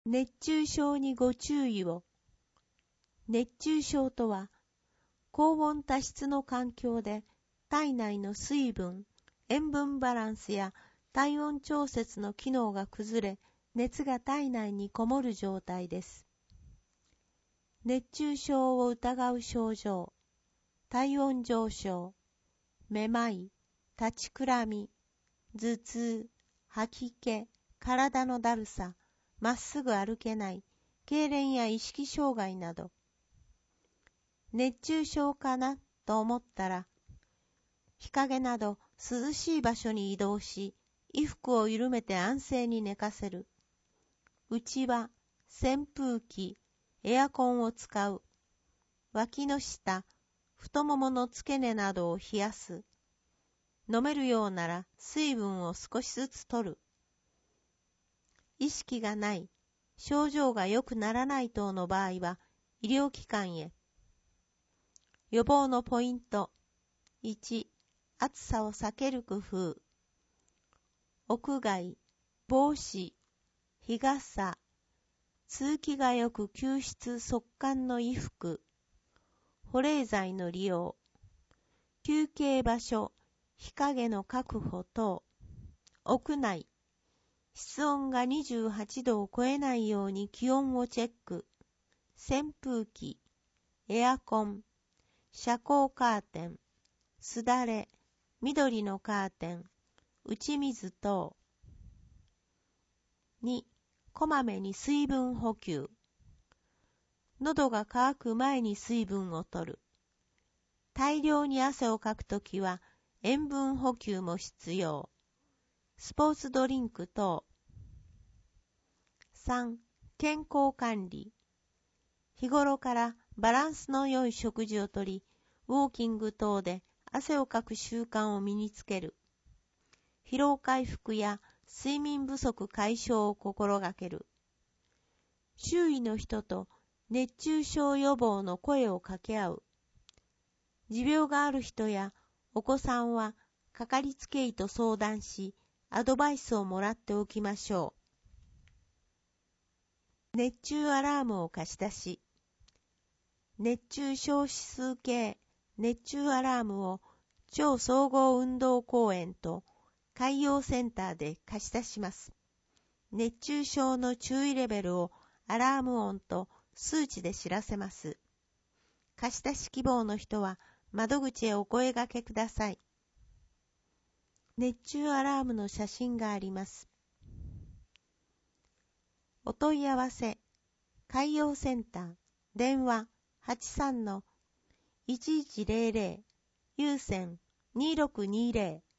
熱中症にご注意を。熱中症とは、高温多湿の環境で体内の水分、塩分バランスや体温調節の機能が崩れ、熱が体内にこもる状態です。熱中症を疑う症状、体温上昇、めまい、立ちくらみ、頭痛、吐き気、体のだるさ、まっすぐ歩けない、痙攣や意識障害など。熱中症かなと思ったら、日陰など涼しい場所に移動し、衣服を緩めて安静に寝かせる。うちは扇風機、エアコンを使う。脇の下、太ももの付け根などを冷やす。飲めるようなら水分を少しずつ取る。意識がない、症状が良くならない等の場合は医療機関へ。予防のポイント。1、暑さを避ける工夫。屋外、帽子、日傘、通気がよく吸湿速乾の衣服、保冷剤の利用、休憩場所、日陰の確保等、屋内、室温が28度を超えないように気温をチェック、扇風機、エアコン、遮光カーテン、すだれ、緑のカーテン、打ち水等。2、こまめに水分補給。喉が渇く前に水分を取る。大量に汗をかくときは塩分補給も必要。スポーツドリンク等。3、健康管理。日頃からバランスの良い食事をとり、ウォーキング等で汗をかく習慣を身につける。疲労回復や睡眠不足解消を心がける。周囲の人と熱中症予防の声を掛け合う。持病がある人やお子さんはかかりつけ医と相談し、アドバイスをもらっておきましょう。熱中アラームを貸し出し。熱中症指数計熱中アラームを超総合運動公園と海洋センターで貸し出します。熱中症の注意レベルをアラーム音と数値で知らせます。貸し出し希望の人は窓口へお声掛けください。熱中アラームの写真があります。お問い合わせ、海洋センター、電話 83-1100、有線2620